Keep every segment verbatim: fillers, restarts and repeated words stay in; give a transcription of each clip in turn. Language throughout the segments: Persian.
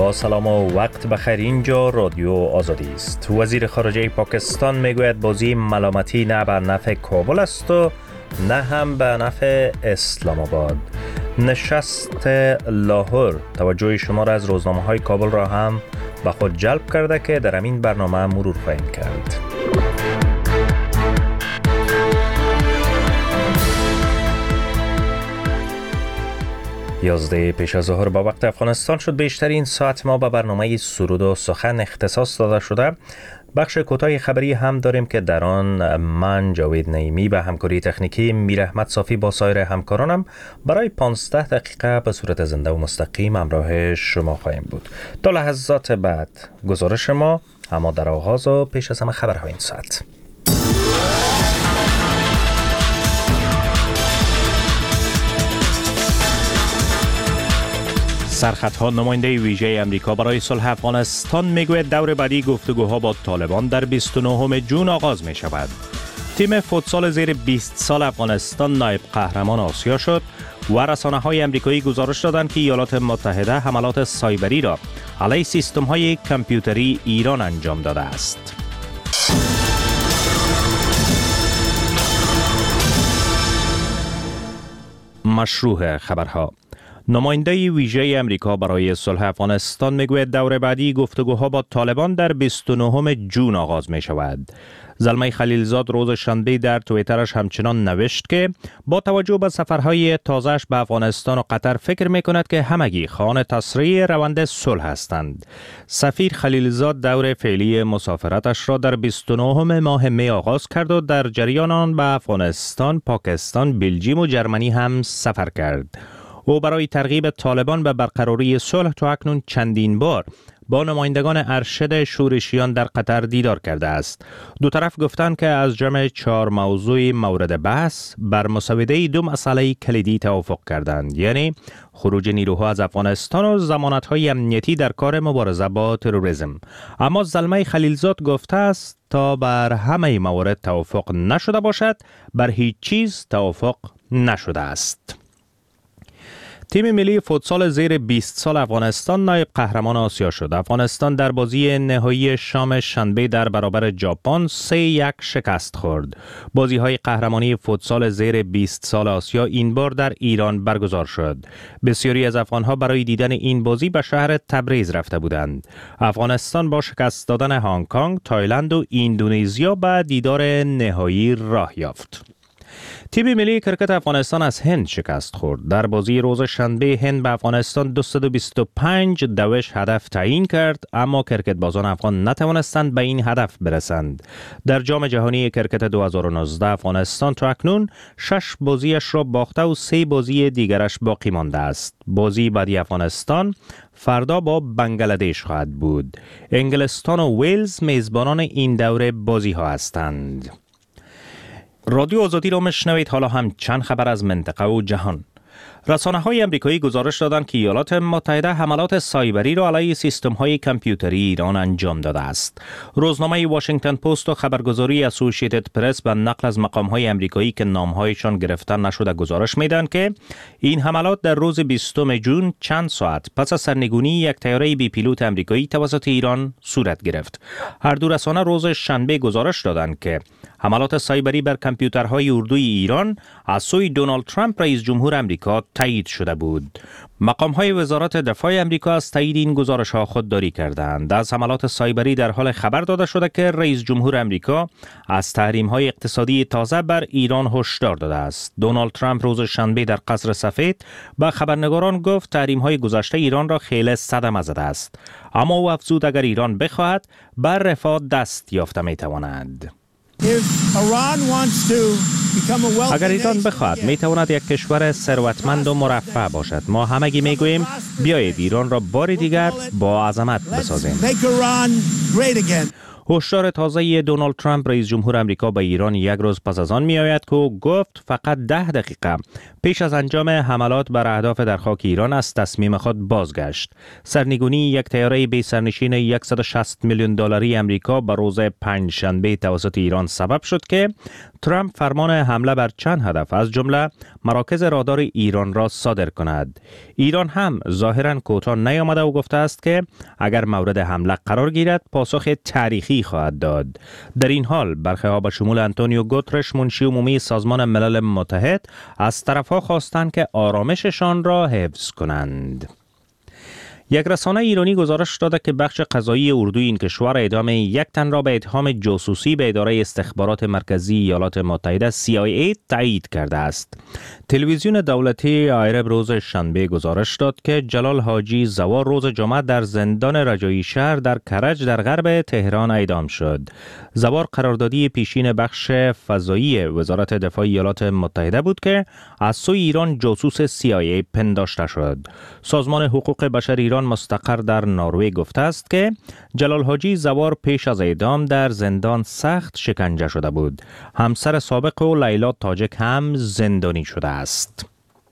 با سلام و وقت بخیر. اینجا رادیو آزادی است. وزیر خارجه پاکستان میگوید بازی ملامتی نه به نفع کابل است و نه هم به نفع اسلام آباد. نشست لاهور توجه شما را از روزنامه های کابل را هم به خود جلب کرده که در این برنامه مرور خواهیم کرد. یازده پیش از ظهر با وقت افغانستان شد. بیشترین ساعت ما به برنامه سرود و سخن اختصاص داده شده. بخش کوتاه خبری هم داریم که در آن من جاوید نعیمی به همکاری تکنیکی میر احمد صافی با سایر همکارانم برای پانزده دقیقه به صورت زنده و مستقیم همراه شما خواهیم بود. تا لحظات بعد گزارش ما، اما در آغاز و پیش از همه خبرهای این ساعت. سرخطها نماینده ویژه امریکا برای صلح افغانستان میگوید دور بعدی گفتگوها با طالبان در بیست و نهم جون آغاز می شود. تیم فوتسال زیر بیست سال افغانستان نایب قهرمان آسیا شد و رسانه‌های امریکایی گزارش دادند که ایالات متحده حملات سایبری را علیه سیستم‌های کامپیوتری ایران انجام داده است. مشروع خبرها. نماینده ویژه امریکا برای صلح افغانستان میگوید دور بعدی گفتگوها با طالبان در بیست و نهم جون آغاز می شود. زلمه خلیلزاد روز شنبه در توییترش همچنان نوشت که با توجه به سفرهای تازه‌اش به افغانستان و قطر فکر می کند که همگی خواهان تسریع روند صلح هستند. سفیر خلیلزاد دور فعلی مسافرتش را در بیست و نهم ماه می آغاز کرد و در جریان آن به افغانستان، پاکستان، بلژیم و جرمنی هم سفر کرد. او برای ترغیب طالبان به برقراری صلح تا اکنون چندین بار با نمایندگان ارشد شورشیان در قطر دیدار کرده است. دو طرف گفتند که از جمع چهار موضوع مورد بحث بر مسوده دو مسئله کلیدی توافق کردند، یعنی خروج نیروها از افغانستان و ضمانت‌های امنیتی در کار مبارزه با تروریسم. اما زلمه خلیلزاد گفته است تا بر همه موارد توافق نشده باشد، بر هیچ چیز توافق نشده است. تیم ملی فوتسال زیر بیست سال افغانستان نایب قهرمان آسیا شد. افغانستان در بازی نهایی شام شنبه در برابر ژاپن سه یک شکست خورد. بازی‌های قهرمانی فوتسال زیر بیست سال آسیا این بار در ایران برگزار شد. بسیاری از افغان‌ها برای دیدن این بازی به شهر تبریز رفته بودند. افغانستان با شکست دادن هنگ کنگ، تایلند و اندونزیا به دیدار نهایی راه یافت. تیم ملی کرکت افغانستان از هند شکست خورد. در بازی روز شنبه هند به افغانستان دویست و بیست و پنج دوش هدف تعیین کرد، اما کرکت بازان افغان نتوانستند به این هدف برسند. در جام جهانی کرکت دو هزار و نوزده افغانستان تا اکنون شش بازیش را باخته و سه بازی دیگرش باقی مانده است. بازی بعدی افغانستان فردا با بنگلادش خواهد بود. انگلستان و ویلز میزبانان این دوره بازی ها هستند. رادیو آزادی را میشنوید. حالا هم چند خبر از منطقه و جهان. رسانه‌های امریکایی گزارش دادند که ایالات متحده حملات سایبری را علیه سیستم‌های کامپیوتری ایران انجام داده است. روزنامه واشنگتن پست و خبرگزاری اسوسییتد پرس به نقل از مقام‌های امریکایی که نام‌هایشان گرفته نشده گزارش می‌دهند که این حملات در روز بیستم جون چند ساعت پس از سرنگونی یک طیاره بی پیلوت امریکایی توسط ایران صورت گرفت. هر دو رسانه روز شنبه گزارش دادند که حملات سایبری بر کامپیوترهای اردوی ایران از سوی دونالد ترامپ رئیس جمهور امریکا تایید شده بود. مقام‌های وزارت دفاع امریکا از تایید این گزارش‌ها خودداری کردند. از حملات سایبری در حال خبر داده شده که رئیس جمهور امریکا از تحریم‌های اقتصادی تازه بر ایران هشدار داده است. دونالد ترامپ روز شنبه در قصر سفید به خبرنگاران گفت تحریم‌های گذشته ایران را خیلی صدمه زده است، اما او افزود اگر ایران بخواهد بر رفاه دست یافته می‌تواند. اگر ایران بخواهد می تواند یک کشور ثروتمند و مرفه باشد. ما همگی می گوییم بیایید ایران را بار دیگر با عظمت بسازیم. هشدار تازه دونالد ترامپ رئیس جمهور آمریکا به ایران یک روز پس از آن می آید که او گفت فقط ده دقیقه پیش از انجام حملات بر اهداف در خاک ایران از تصمیم خود بازگشت. سرنگونی یک طیاره بی سرنشین صد و شصت میلیون دلاری آمریکا به روز پنجشنبه توسط ایران سبب شد که ترامپ فرمان حمله بر چند هدف از جمله مراکز رادار ایران را صادر کند. ایران هم ظاهراً کوتاه نیامده و گفته است که اگر مورد حمله قرار گیرد پاسخ تاریخی خواهد داد. در این حال برخی‌ها به شمول آنتونیو گوترش منشی عمومی سازمان ملل متحد از طرف‌ها خواستند که آرامششان را حفظ کنند. یک رسانه ایرانی گزارش داده که بخش قضایی اردوی این کشور اعدام یک تن را به اتهام جاسوسی به اداره استخبارات مرکزی ایالات متحده سی آی ای تایید کرده است. تلویزیون دولتی آیرب روز شنبه گزارش داد که جلال حاجی زوار روز جمعه در زندان رجایی شهر در کرج در غرب تهران اعدام شد. زوار قراردادی پیشین بخش فضایی وزارت دفاع ایالات متحده بود که از سوی ایران جاسوس سی آی ای پنداشته شد. سازمان حقوق بشر ایران مستقر در نروژ گفته است که جلال حاجی زوار پیش از اعدام در زندان سخت شکنجه شده بود. همسر سابق او لیلا تاجک هم زندانی شده است.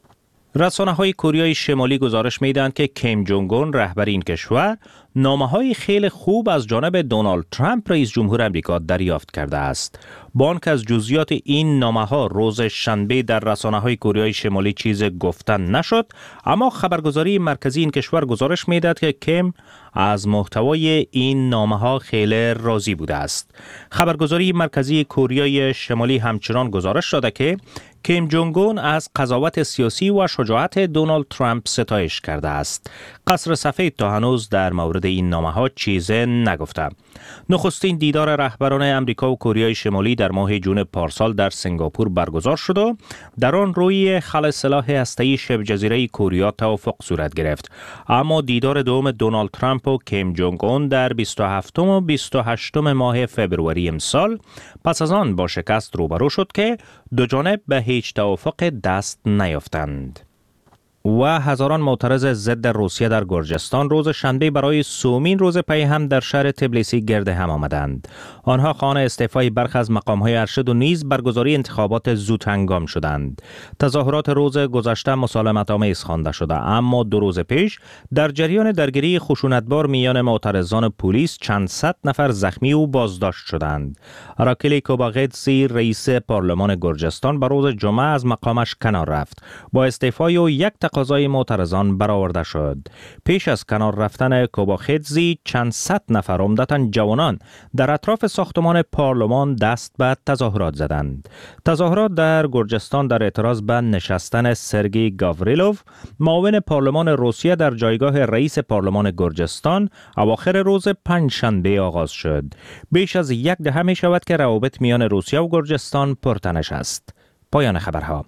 رسانه های کره شمالی گزارش میدهند که کیم جونگ اون رهبر این کشور نامه های خیلی خوب از جانب دونالد ترامپ رئیس جمهور آمریکا دریافت کرده است. با آنکه از جزئیات این نامه ها روز شنبه در رسانه های کره شمالی چیز گفتن نشد، اما خبرگزاری مرکزی این کشور گزارش میدهد که کیم از محتوای این نامه ها خیلی راضی بوده است. خبرگزاری مرکزی کره شمالی همچنان گزارش داده که کیم جونگ اون از قضاوت سیاسی و شجاعت دونالد ترامپ ستایش کرده است. قصر سفید تا هنوز در مورد این نامه ها چیز نگفته. نخستین دیدار رهبران امریکا و کره شمالی در ماه جون پارسال در سنگاپور برگزار شد و در آن روی خلع سلاح هسته‌ای شبه جزیره کره توافق صورت گرفت. اما دیدار دوم دونالد ترامپ و کیم جونگ اون در بیست و هفتم و بیست و هشتم ماه فوریه امسال پس از آن با شکست روبرو شد که دو جانب به هیچ توافق دست نیافتند. و هزاران معترض ضد روسیه در گرجستان روز شنبه برای سومین روز پی هم در شهر تبلیسی گرد هم آمدند. آنها خواهان استعفای برخی از مقام‌های ارشد و نیز برگزاری انتخابات زود هنگام شدند. تظاهرات روز گذشته مسالمت‌آمیز خوانده شده، اما دو روز پیش در جریان درگیری خشونتبار میان معترضان پلیس چند صد نفر زخمی و بازداشت شدند. راکیل کوباغتزی رئیس پارلمان گرجستان به روز جمعه از مقامش کنار رفت. با استعفای او یک تقاضای معترضان برآورده شد. پیش از کنار رفتن کوباخدزی چند صد نفر عمدتاً جوانان در اطراف ساختمان پارلمان دست به تظاهرات زدند. تظاهرات در گرجستان در اعتراض به نشستن سرگئی گاوریلوف معاون پارلمان روسیه در جایگاه رئیس پارلمان گرجستان اواخر روز پنجشنبه آغاز شد. بیش از یک دهه می شود که روابط میان روسیه و گرجستان پرتنش است. پایان خبرها.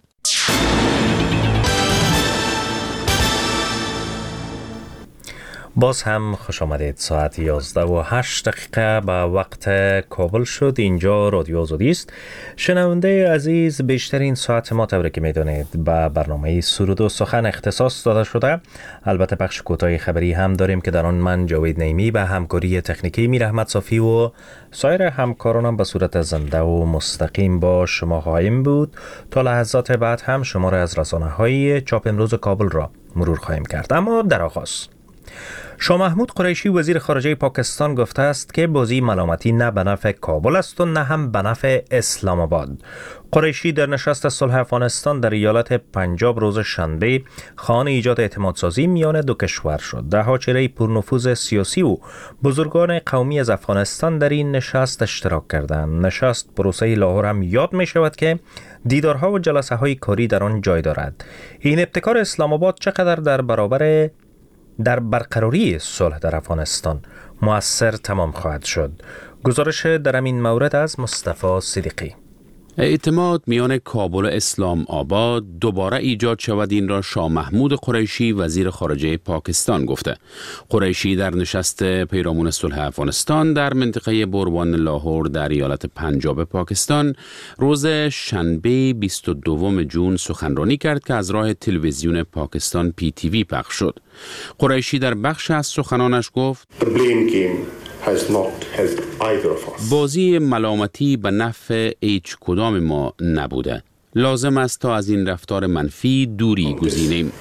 باز هم خوش آمدید. ساعت یازده و هشت دقیقه به وقت کابل شد. اینجا رادیو آزادی است. شنونده عزیز، بیشترین ساعت ما طوری که میدانید به برنامه سرود و سخن اختصاص داده شده. البته بخش کوتاه خبری هم داریم که در آن من جاوید نیمی به همکاری تکنیکی میر احمد صافی و سایر همکارانم به صورت زنده و مستقیم با شما خواهیم بود. تا لحظات بعد هم شما را از رسانه‌های چاپ امروز کابل را مرور خواهیم کرد. اما در آغاز شاه محمود قریشی وزیر خارجه پاکستان گفته است که بازی ملامتی نه به نفع کابل است و نه هم به نفع اسلام آباد. قریشی در نشست صلح افغانستان در ایالت پنجاب روز شنبه خواهان ایجاد اعتمادسازی میان دو کشور شد. ده ها چهره پرنفوذ سیاسی و بزرگان قومی از افغانستان در این نشست اشتراک کردند. نشست پروسه لاهور هم یاد می شود که دیدارها و جلسه های کاری در آن جای دارد. این ابتکار اسلام آباد چقدر در برابر در برقراری صلح در افغانستان مؤثر تمام خواهد شد. گزارش در این مورد از مصطفی صدیقی. اعتماد میان کابل و اسلام آباد دوباره ایجاد شود، این را شاه محمود قریشی وزیر خارجه پاکستان گفته. قریشی در نشست پیرامون صلح افغانستان در منطقه بوروان لاهور در ایالت پنجاب پاکستان روز شنبه بیست و دوم ژوئن سخنرانی کرد که از راه تلویزیون پاکستان پی تی وی پخش شد. قریشی در بخش از سخنانش گفت: بازی ملامتی به نفع هیچ کدام ما نبوده. لازم است تا از این رفتار منفی دوری گزینیم.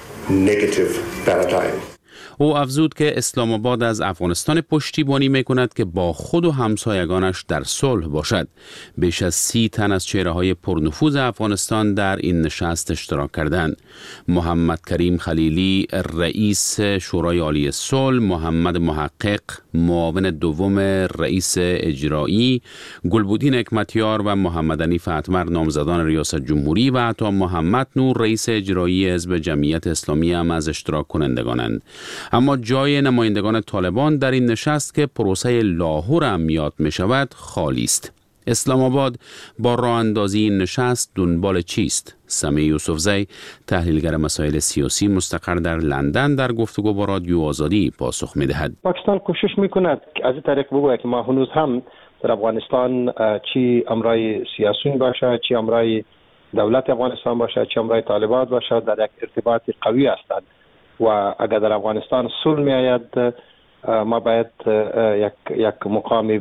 او افزود که اسلام آباد از افغانستان پشتیبانی میکند که با خود و همسایگانش در صلح باشد. بیش از سی تن از چهره‌های پرنفوذ افغانستان در این نشست اشتراک کردند. محمد کریم خلیلی رئیس شورای عالی صلح، محمد محقق معاون دوم رئیس اجرایی، گلبودین حکمتیار و محمد حنیف اتمر نامزدان ریاست جمهوری و حتی محمد نور رئیس اجرایی حزب جمعیت اسلامی هم از اشتراک کنندگانند. اما جای نمایندگان طالبان در این نشست که پروسه لاهور هم یاد می شود خالی است. اسلام آباد با راه اندازی این نشست دنبال چیست؟ سمیع یوسفزی تحلیلگر مسائل سیاسی مستقر در لندن در گفتگو با رادیو آزادی پاسخ می دهد. پاکستان کوشش می کند که از این طریق بگوید که ما هنوز هم در افغانستان چی امرای سیاسیون باشه، چی امرای دولت افغانستان باشه، چی امرای طالبان باشه در یک ارتباط قوی هستند و اگر در افغانستان صلح می آید ما باید یک یک مقام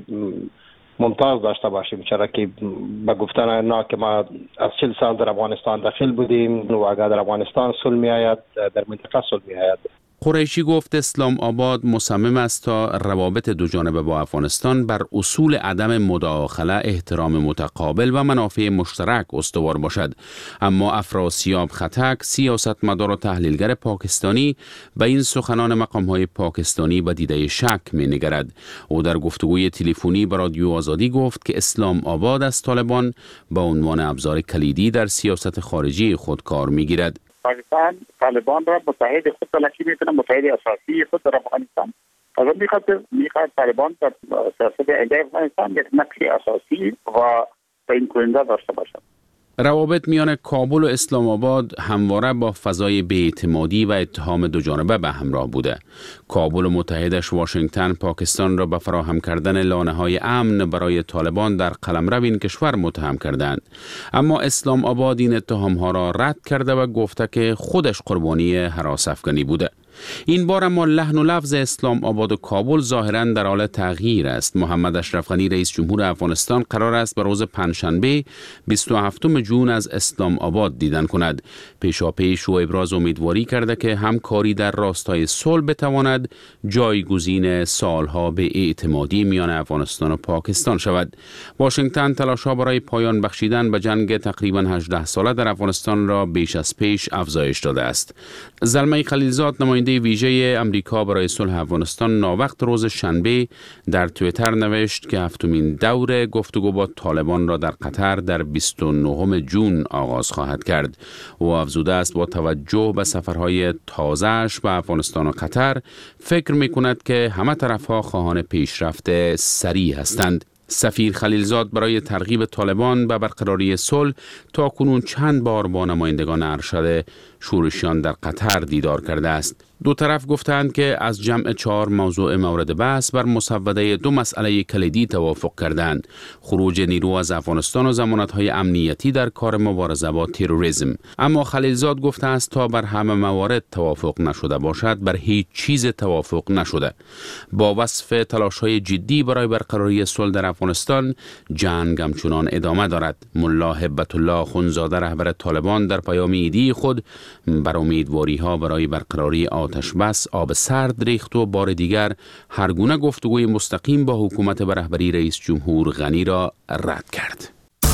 ممتاز داشته باشیم، چرا که به گفتن نه که ما از چهل سال در افغانستان داخل بودیم و اگر در افغانستان صلح می آید در منطقه صلح می آید. قریشی گفت اسلام آباد مصمم است تا روابط دو جانبه با افغانستان بر اصول عدم مداخله، احترام متقابل و منافع مشترک استوار باشد. اما افراسیاب خطک، سیاستمدار و تحلیلگر پاکستانی، به این سخنان مقام‌های پاکستانی با دیده شک می‌نگرد. او در گفتگوی تلفنی با رادیو آزادی گفت که اسلام آباد از طالبان به عنوان ابزار کلیدی در سیاست خارجی خود کار می‌گیرد. پاکستان طالبان را متحد خود تلقی میکنه، متحد اساسی خود در افغانستان. از اون میخواد میخواد طالبان در سیاست علیه افغانستان یک نقش اساسی و تعیین کننده داشته باشد. روابط میان کابل و اسلام آباد همواره با فضای بی‌اعتمادی و اتهام دو جانبه به همراه بوده. کابل و متحدش واشنگتن پاکستان را به فراهم کردن لانه‌های امن برای طالبان در قلمرو این کشور متهم کردند. اما اسلام آباد این اتهام‌ها را رد کرده و گفته که خودش قربانی هراس افغانی بوده. این بار اما لحن و لفظ اسلام آباد و کابل ظاهراً در حال تغییر است. محمد اشرف غنی رئیس جمهور افغانستان قرار است به روز پنجشنبه بیست و هفتم ژوئن از اسلام آباد دیدن کند. پیشاپیش او ابراز امیدواری کرده که همکاری در راستای صلح بتواند جایگزین سالها به اعتمادی میان افغانستان و پاکستان شود. واشنگتن تلاش‌ها برای پایان بخشیدن به جنگ تقریباً هجده ساله در افغانستان را بیش از پیش افزایش داده است. زلمه خلیلزاد نماینده ویژه امریکا برای صلح افغانستان ناوقت روز شنبه در توییتر نوشت که هفتمین دور گفتگو با طالبان را در قطر در بیست و نهم ژوئن آغاز خواهد کرد. او افزوده است با توجه به سفرهای تازه‌اش به افغانستان و قطر فکر می‌کند که همه طرف‌ها خواهان پیشرفت سریع هستند. سفیر خلیلزاد برای ترغیب طالبان به برقراری صلح تا کنون چند بار با نمایندگان ارشد شورشیان در قطر دیدار کرده است. دو طرف گفتند که از جمع چهار موضوع مورد بحث بر مسوده دو مسئله کلیدی توافق کردند: خروج نیرو از افغانستان و ضمانت‌های امنیتی در کار مبارزه با تروریسم. اما خلیلزاد گفته است تا بر همه موارد توافق نشده باشد بر هیچ چیز توافق نشده. با وصف تلاش‌های جدی برای برقراری صلح در افغانستان، جنگ همچنان ادامه دارد. ملا هبت الله اخوندزاده رهبر طالبان در پیام ایدی خود بر امیدواری‌ها برای برقراری آتش بس آب سرد ریخت و بار دیگر هر گونه گفتگوی مستقیم با حکومت به رهبری رئیس جمهور غنی را رد کرد.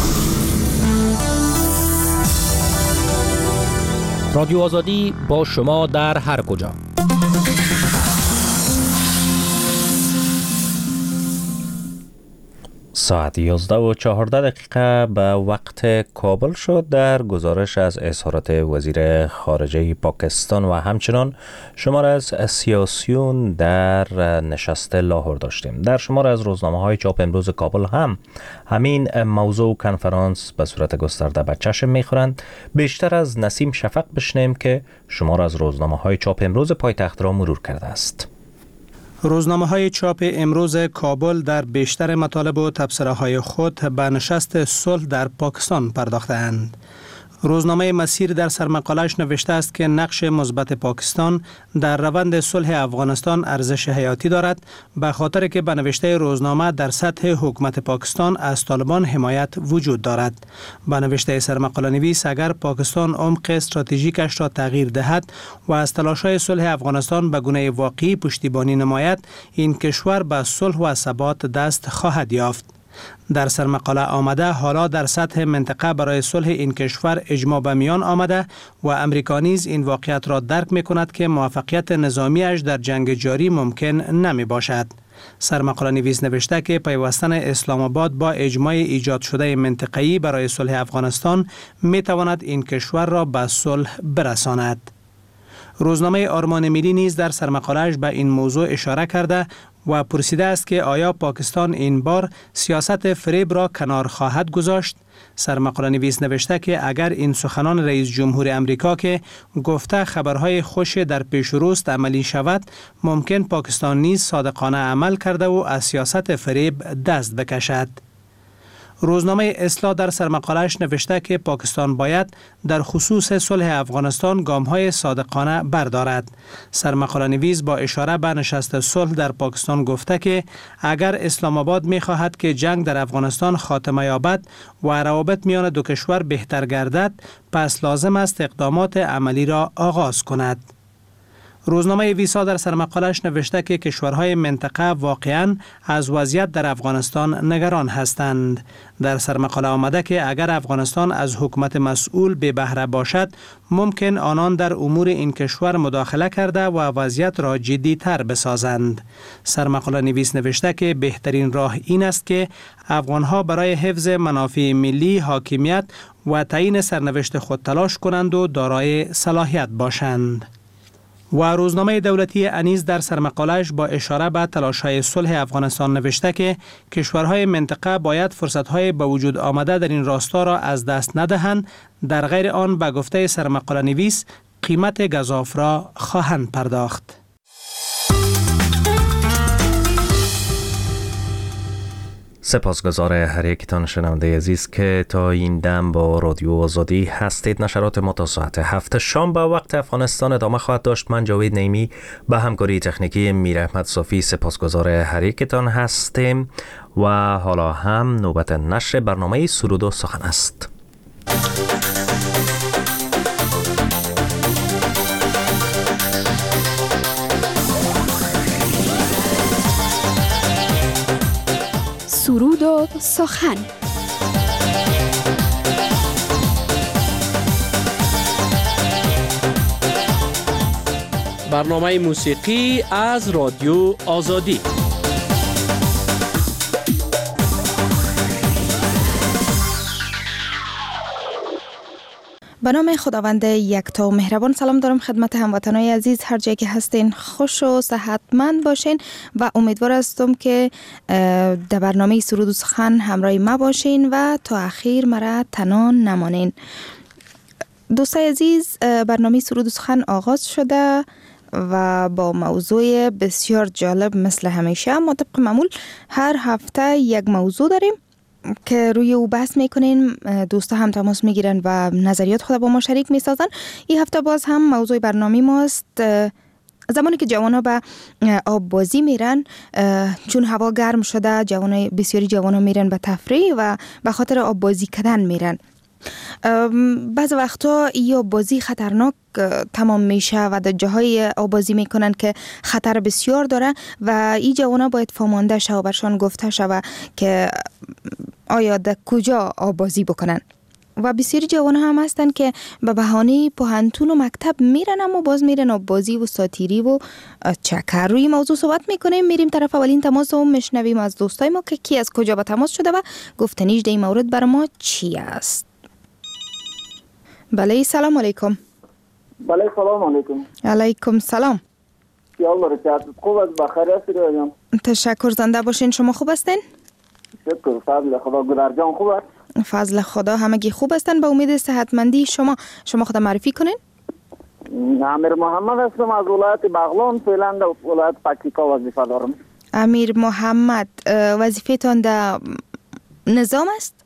رادیو آزادی با شما در هر کجا. ساعت یازده و چهارده دقیقه به وقت کابل شد. در گزارش از اظهارات وزیر خارجه پاکستان و همچنان شمار از سیاسیون در نشست لاهور داشتیم. در شمار از روزنامه های چاپ امروز کابل هم همین موضوع کنفرانس به صورت گسترده به چشم میخورند. بیشتر از نسیم شفق بشنیم که شمار از روزنامه های چاپ امروز پایتخت را مرور کرده است. روزنامه‌های چاپ امروز کابل در بیشتر مطالب و تبصره‌های خود به نشست صلح در پاکستان پرداخته‌اند. روزنامه مسیر در سرمقاله‌اش نوشته است که نقش مثبت پاکستان در روند صلح افغانستان ارزش حیاتی دارد، به خاطر که به نوشته روزنامه در سطح حکومت پاکستان از طالبان حمایت وجود دارد. به نوشته سرمقاله نویس اگر پاکستان عمق استراتژیکش را تغییر دهد و از تلاش‌های صلح افغانستان به گونه واقعی پشتیبانی نماید، این کشور به صلح و ثبات دست خواهد یافت. در سرمقاله آمده حالا در سطح منطقه برای صلح این کشور اجماع به میان آمده و امریکا نیز این واقعیت را درک می کند که موفقیت نظامیش در جنگ جاری ممکن نمی باشد. سرمقاله نویس نوشته که پیوستن اسلام آباد با اجماع ایجاد شده منطقه‌ای برای صلح افغانستان می تواند این کشور را به صلح برساند. روزنامه آرمان ملی نیز در سرمقاله‌اش به این موضوع اشاره کرده و پرسیده است که آیا پاکستان این بار سیاست فریب را کنار خواهد گذاشت؟ سرمقاله نویس نوشته که اگر این سخنان رئیس جمهور امریکا که گفته خبرهای خوش در پیش روست عملی شود، ممکن پاکستان نیز صادقانه عمل کرده و از سیاست فریب دست بکشد. روزنامه اصلاح در سرمقاله‌اش نوشته که پاکستان باید در خصوص صلح افغانستان گام‌های صادقانه بردارد. سرمقاله نویس با اشاره به نشست صلح در پاکستان گفته که اگر اسلام آباد می‌خواهد که جنگ در افغانستان خاتمه یابد و روابط میان دو کشور بهتر گردد، پس لازم است اقدامات عملی را آغاز کند. روزنامه ویسا در سرمقاله‌اش نوشته که کشورهای منطقه واقعاً از وضعیت در افغانستان نگران هستند. در سرمقاله آمده که اگر افغانستان از حکومت مسئول به بهره باشد، ممکن آنان در امور این کشور مداخله کرده و وضعیت را جدی تر بسازند. سرمقاله نویس نوشته که بهترین راه این است که افغانها برای حفظ منافع ملی، حاکمیت و تعیین سرنوشت خود تلاش کنند و دارای صلاحیت باشند. و روزنامه دولتی انیس در سرمقاله‌اش با اشاره به تلاش‌های صلح افغانستان نوشته که کشورهای منطقه باید فرصت‌های به وجود آمده در این راستا را از دست ندهند، در غیر آن به گفته سرمقاله نویس قیمت گزاف را خواهند پرداخت. سپاسگزار هر یکتان شنونده عزیز که تا این دم با رادیو آزادی هستید. نشرات ما تا ساعت هفت شام به وقت افغانستان ادامه خواهد داشت. من جاوید نیمی به همکاری تکنیکی میر احمد صافی سپاسگزار هر یکتان هستیم و حالا هم نوبت نشر برنامه سرود و سخن است. سرود و سخن. برنامه موسیقی از رادیو آزادی. به نام خداوند یکتا و مهربان سلام دارم خدمت هموطنان عزیز، هر جایی که هستین خوش و صحتمند باشین و امیدوار هستم که در برنامه سرود و سخن همراه ما باشین و تا اخیر مرا تنها نمانین. دوستای عزیز، برنامه سرود و سخن آغاز شده و با موضوع بسیار جالب مثل همیشه. ما طبق معمول هر هفته یک موضوع داریم که روی او بحث میکنین، دوستا هم تماس میگیرن و نظریات خود با ما شریک میسازن. این هفته باز هم موضوع برنامه ماست زمانی که جوانا به آب بازی میرن، چون هوا گرم شده جوانا بسیاری جوانا میرن به تفریح و به خاطر آب بازی کردن میرن. بعض وقتا این بازی خطرناک تمام میشه و در جاهای آبازی میکنن که خطر بسیار داره و این جوانا باید فهمانده شه و برشان گفته شود که آیا در کجا آبازی بکنن. و بسیاری جوانا هم هستن که به بهانه پوهنتون و مکتب میرن اما باز میرن آبازی و ساتیری و چکر. روی موضوع صحبت میکنیم. میریم طرف اولین تماس و مشنویم از دوستای ما که کی از کجا به تماس شده و گفتنیش در این مورد بر ما چی است. بله، سلام علیکم. بله، سلام علیکم. علیکم سلام. یال مرتب خوب از بخیر هستید؟ تشکر، زنده باشین. شما خوب هستین؟ شکر، فضل خدا. گلر جان خوب است؟ فضل خدا همگی خوب هستن. به امید صحتمندی شما. شما خود معرفی کنین. امیر محمد هستم از ولایت بغلان، فعلا در ولایت پکتیکا وظیفه دارم. امیر محمد، وظیفه تان در نظام است؟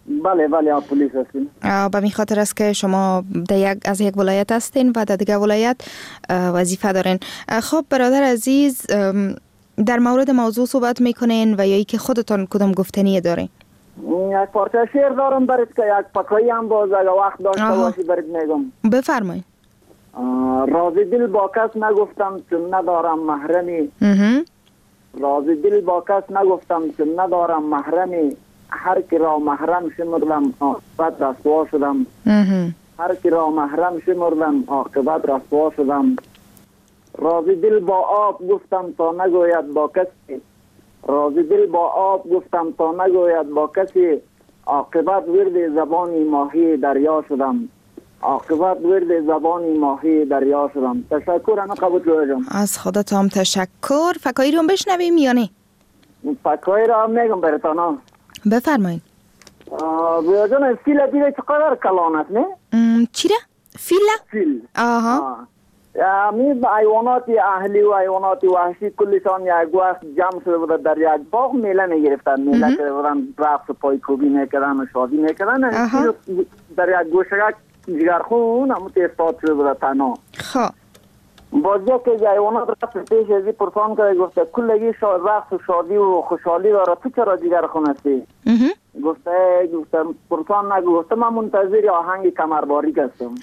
بله بله پلیس هستیم. به می خاطر است که شما در یک از یک ولایت هستین و در دیگه ولایت وظیفه دارین. خب برادر عزیز، در مورد موضوع صحبت میکنین و یا ای که خودتان کدام گفتنی دارین؟ یک پارچه شعر دارم برات که یک پکایی هم باز اگه وقت داشته باشی برات میگم. بفرمایید. راز دل با کس نگفتم چون ندارم محرمی. راز دل با کس نگفتم چون ندارم محرمی. هر کی را محرم شمردم عاقبت رسوا شدم. هر کی را محرم شمردم عاقبت رسوا شدم. راز دل با آب گفتم تا نگوید با کسی. راز دل با آب گفتم تا نگوید با کسی. عاقبت ورد زبانی ماهی دریا شدم. عاقبت ورد زبانی ماهی دریا شدم. تشکر انا قبول جوجم. از خودتان تشکر. فکایی رو بشنویم یا نه؟ فکایی رو هم میگم براتانا. بفرمایید. بیا جان فیل دیگه چقدر کلان است نه؟ چی را؟ فیل؟ فیل. آها. می حیوانات اهلی و حیوانات وحشی کلشان یک وقت جمع شده بود در یک باغ میله میگرفتن. میله که بودن رقص پایکوبی میکردن و شادی میکردن. در یک گوشگک جگرخون همون تیستاد شده بود تنها. خب بازی که حیوانات رفت پیش ازی پرسان کرده گفته کلگی رقص و شادی و خوشحالی داره، تو چرا جگرخون هستی؟ گفته گفته پرسان نگو، گفته من منتظر آهنگ کمرباریک هستم.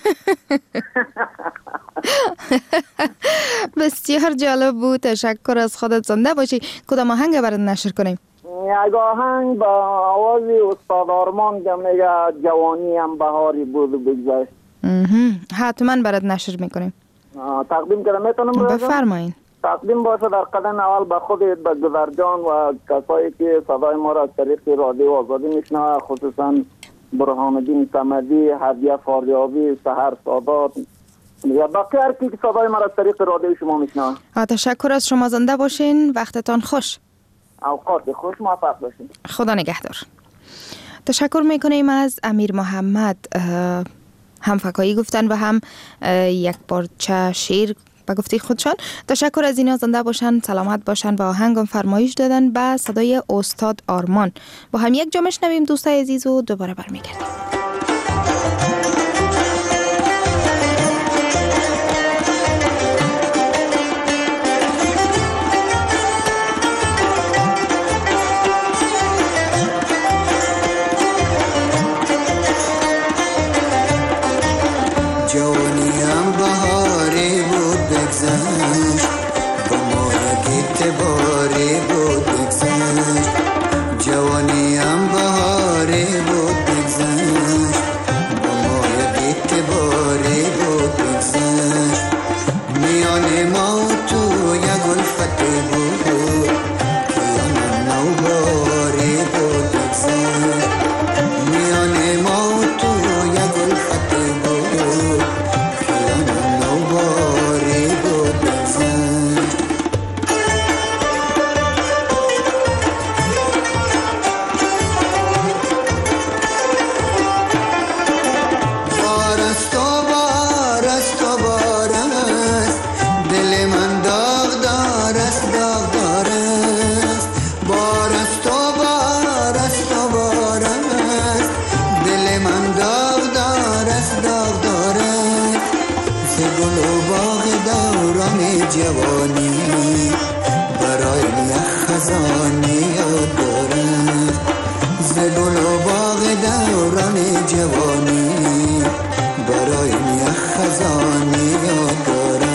بسیار جالب بود. تشکر از خودت. زنده باشی. کدام آهنگ برات نشر کنیم؟ یک آهنگ با آواز استاد آرمان که میگه جوانی هم بهاری بود و بگذشت. حتما برات نشر میکنیم. تقدیم کنم میتونم؟ بفرمایید. تقدیم باشه در قدم اول به خودت، به گذرجان و کسایی که صدای ما را از طریق رادیو آزادی میشنوه، خصوصا برهان الدین صمدی، هدیه فاریابی، سحر سادات یا باقی هر کی که صدای ما را از طریق رادیو شما میشنوه. تشکر از شما. زنده باشین. وقتتان خوش. اوقات خوش. موفق باشین. خدا نگهدار. تشکر میکنیم از امیر محمد. هم فکایی گفتن و هم یک پارچه شعر به گفته خودشان. تشکر از اینا. زنده باشن، سلامت باشن و آهنگم فرمایش دادن به صدای استاد آرمان. با هم یک جا میشنویم دوستای عزیز و دوباره برمیگردیم. جوانیم بهاری بود بگذشت، با ما گیت باری بود بگذشت. جوانیم بهاری بود بگذشت، با ما گیت باری بود بگذشت. میان ما تو یک الفت بود که من نوباری بود بگذشت. میان ما تو یک الفت بود که من نوباری بود بگذشت. بارست و بارست و بارست، دل من داغ دارست داغ دارست. بارست و بارست و بارست، دل من داغ دارست داغ دارست. ز گل و باغ دوران جوانی برای یک خزانی یاد دارد. ز گل و باغ دوران جوانی برای یک خزانی یاد دارد.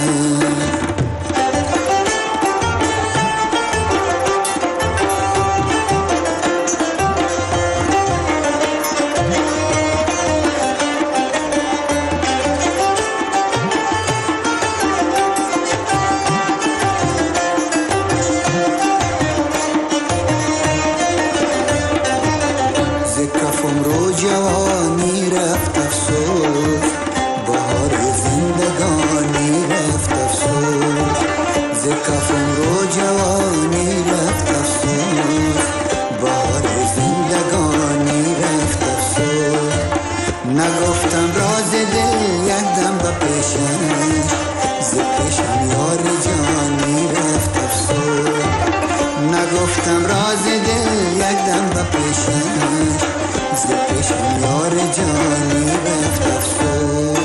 کفم رو جوانی رفت افسوس، بهار زندگانی رفت افسوس. ز کفم رو جوانی رفت افسوس، بهار زندگانی رفت افسوس. نگفتم راز دل یک دم به پیشش، ز پیشم یار جانی رفت افسوس. نگفتم راز دل یک دم به پیشش، ز ز پیشم یار جانی رفت افسوس.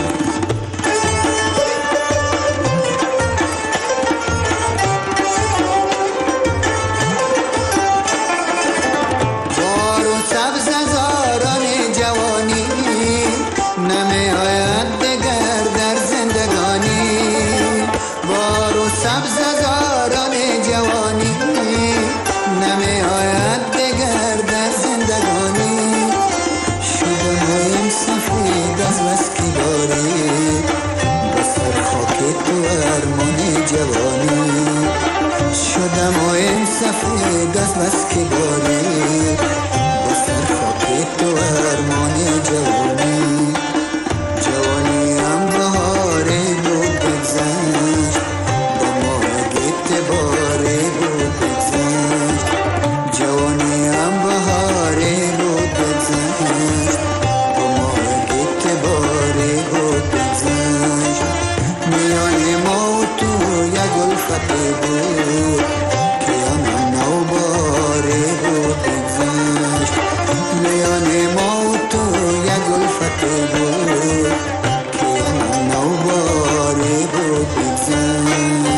بار و سبز هزاران جوانی نمی آید دگر در زندگانی. بار و سبز هزاران جوانی نمی آید دگر در زندگانی. شده هایم سفید از بس کی باری بسر خاک تو ارمان جوانی. شده هایم سفید از بس کی باری بسر خاک تو ارمان جوانی. جوانی هم بهاری بود بگذشت با ما گیت باری بود بگذشت. جوانی هم بهاری بود بگذشت با ما گیت باری بود بگذشت. میان ما و تو یک الفتی بود که هم نو باری بود بگذشت. میان ما و تو یک الفتی بود که هم نو باری بود بگذشت.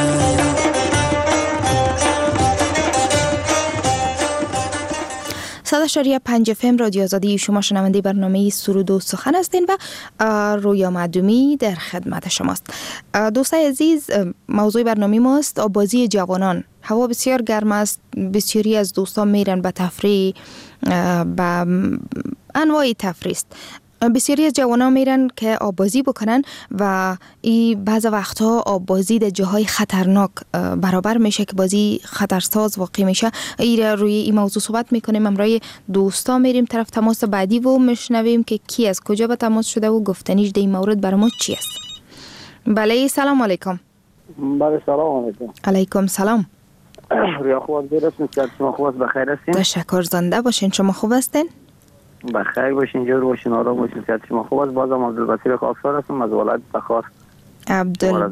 صد و شش پنج اف ام رادیو آزادی، شما شنونده برنامه سرود و سخن هستین و رویا معدومی در خدمت شماست. دوستای عزیز، موضوع برنامه ماست آبازی جوانان. هوا بسیار گرم است، بسیاری از دوستان میرن به تفریح، به انواع تفریح است. بسیاری از جوانان میرن که آبازی بکنن و این بعض وقتها آبازی در جاهای خطرناک برابر میشه که بازی خطرساز واقع میشه. ایره روی این موضوع صحبت میکنیم. امروز دوستا میریم طرف تماس بعدی و میشنویم که کی از کجا به تماس شده و گفتنیش در این مورد برای ما چی است. بله، سلام علیکم. بله، سلام علیکم. علیکم سلام. رویا خوب هستین؟ شما خوب است؟ بخیر هستین؟ تشکر، زنده باشین. شما خوب هستین؟ بخیر باشین، جور باشین، آرام باشین. صحت شما خوب است؟ بازم عبدالبصیر خاکسار هستم از ولایت تخار. عبدال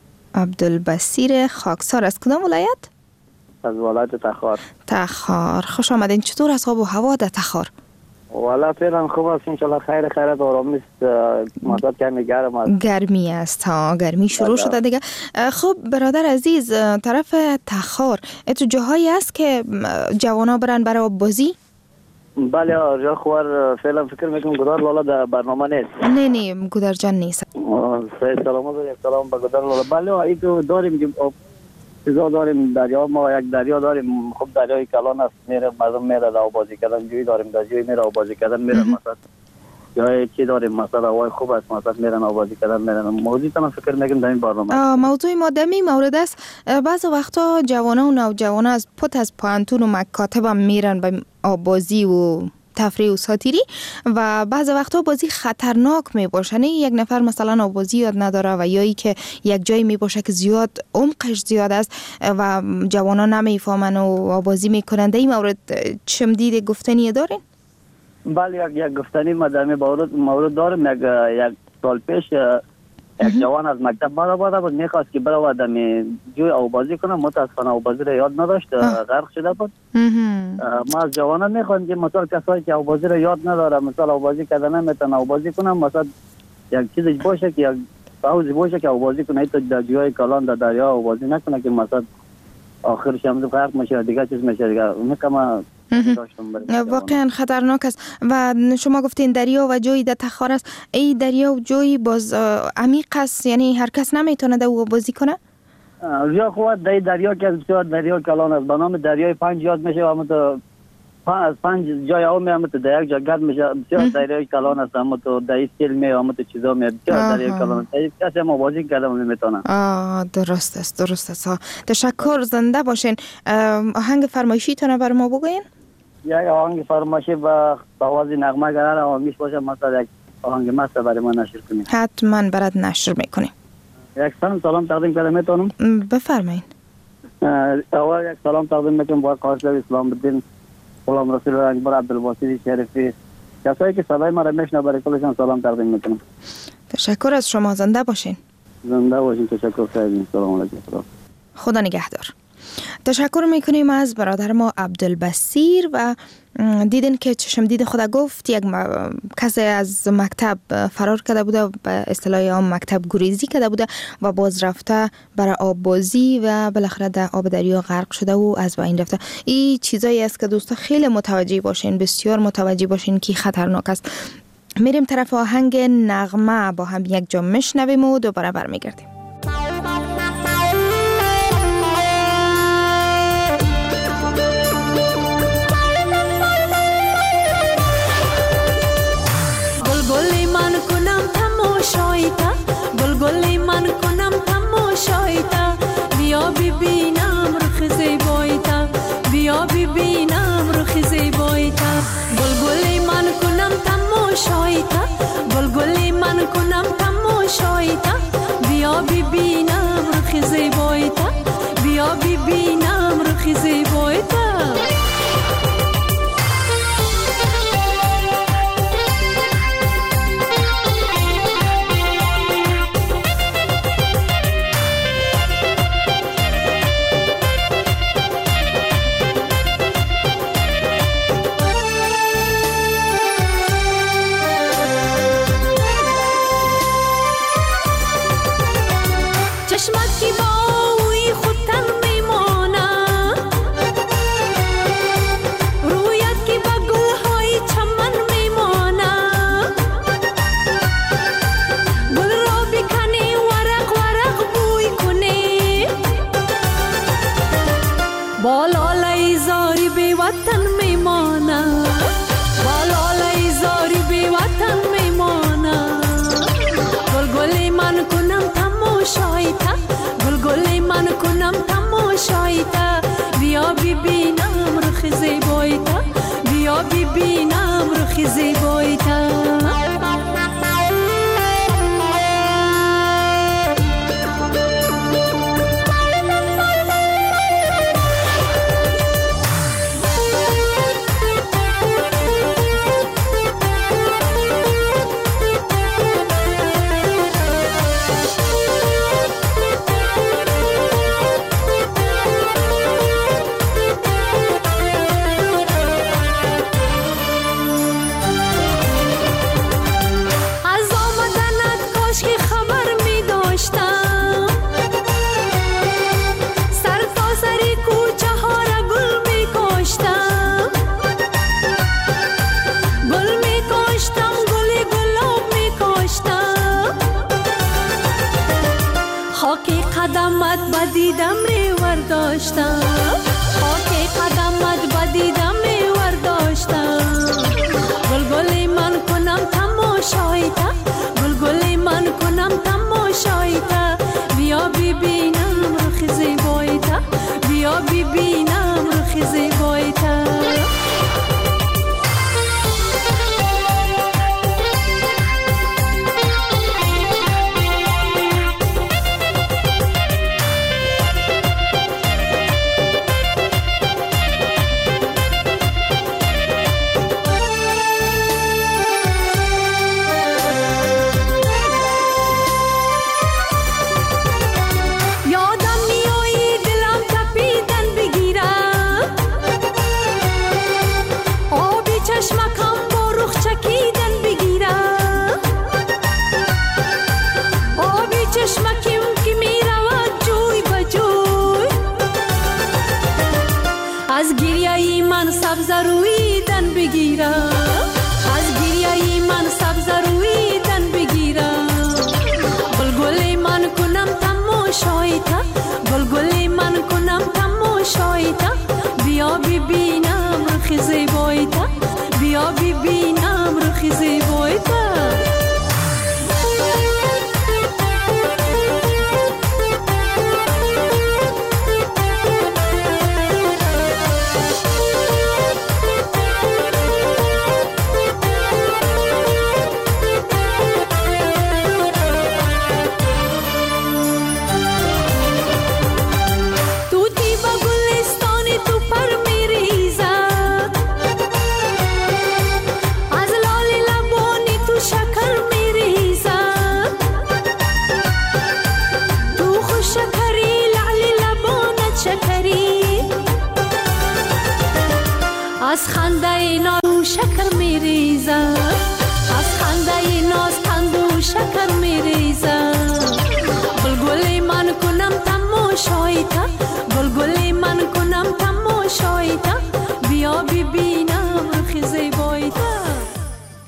عبدالبصیر خاکسار از کدام ولایت؟ از ولایت تخار. تخار، خوش آمدین. چطور است آب و هوا در تخار؟ والا فعلا خوب است، ان شاء الله خیر خیرت آرام است. مدت کمی گرم است. گرمی است ها، گرمی شروع شده دیگه. خب برادر عزیز، طرف تخار تو جاهایی است که جوانا برن برای آب بازی؟ بله آریا خوار، فعلا فکر میکنم گدار لالا در برنامه نیست. نه نه گدار جان نیست. سلام سلام سلام به گدار لالا. بله ای تو داریم چیزا داریم، دریا ما یک دریا داریم. خب دریای کلان است، میره مردم میره در بازی کردن. جوی داریم در جوی میره بازی کردن میره مثلا. یا چی داریم مثلا هوای خوب است مثلا میرن بازی کردن میرن. موضوع تام فکر میکنم در این برنامه. موضوع ما دمی مورد است. بعض وقتا جوانا و نوجوانا از پت از پانتون و مکاتب هم میرن به آبازی و تفریح و ساتیری و بعض وقتا بازی خطرناک می باشه. نه یک نفر مثلا آبازی یاد نداره و یا ای که یک جایی می باشه که زیاد عمقش زیاد است و جوانا نمیفهمن و آبازی میکنن. در این مورد چم دید گفتنی دارین؟ بله یک یک گفتنی مدام مورد مورد دارم. یک یک سال پیش یک جوان از مکتب برآمده بود، میخواست که برود می جوی آبازی کنه. متاسفانه آبازی را یاد نداشت، غرق شده بود. ما از جوانان میخوایم که مثلا کسایی که آبازی را یاد نداره، مثلا آبازی کردن نمیتونه آبازی کنه، مثلا یک چیزی باشه که یک حوضی باشه که آبازی کنه، تو در جوی کلان در دریا آبازی نکنه که مثلا آخرش هم غرق میشه دیگه چیز میشه دیگه. میگم واقعا خطرناک است. و شما گفتین دریا و جوی در تخار است. ای دریا و جوی باز عمیق است، یعنی هر کس نمیتونه در او بازی کنه؟ یا خود در دریا که بسیار دریا کلان است، به نام دریای پنج یاد میشه. اما تو از پنج جای او میام تو در یک جا گرد میشه. بسیار دریای کلان است، اما تو در این سیل می اما تو چیزا می بسیار دریای کلان است. کسی ما بازی کرده نمیتونه. آه درست است، درست است. تشکر، زنده باشین. آهنگ فرمایشی تونه بر ما بگوین؟ یک آهنگ فرمایشی با آواز نغمه گرار آمیش باشه، مثلا یک آهنگ مست برای ما نشر کنید. حتما برات نشر میکنیم. یک سلام سلام تقدیم کنم میتونم؟ بفرمایید. اول یک سلام تقدیم میکنم با قاصد اسلام الدین غلام رسول اکبر عبدالباسط شریفی، کسایی که صدای ما را میشنوه برای کلشان سلام تقدیم میکنم. تشکر از شما، زنده باشین. زنده باشین. تشکر. خیلی سلام علیکم. خدا نگهدار. تشکر میکنیم از برادر ما عبدالبصیر و دیدین که چشم دید خود گفت یک کسی از مکتب فرار کرده بوده، به اصطلاح عام مکتب گریزی کرده بوده و باز رفته برای آب بازی و بالاخره در آب دریا غرق شده و از بین رفته. این چیزایی است که دوستا خیلی متوجه باشین، بسیار متوجه باشین که خطرناک است. میریم طرف آهنگ نغمه، با هم یک جا میشنویم و دوباره برمیگردیم. گلی من کنم تماشایتا، گل گلی من کنم تماشایتا، بیا ببینم رخ زیبایتا، بیا ببینم رخ زیبایتا. گل گلی من کنم تماشایتا، گل گلی من کنم تماشایتا، بیا ببینم رخ زیبایتا، بیا ببینم رخ زیبایتا. بیا ببینم رخ زیبایتا، بیا ببینم رخ زیبایتا. بدیدم ریور داشتم، خاک قدمت بدیدم ریور داشتم. گل گلی من کنم تماشایتا، گل گلی من کنم تماشایتا، بیا ببینم رخ زیبایتا، بیا ببینم رخ زیبایتا.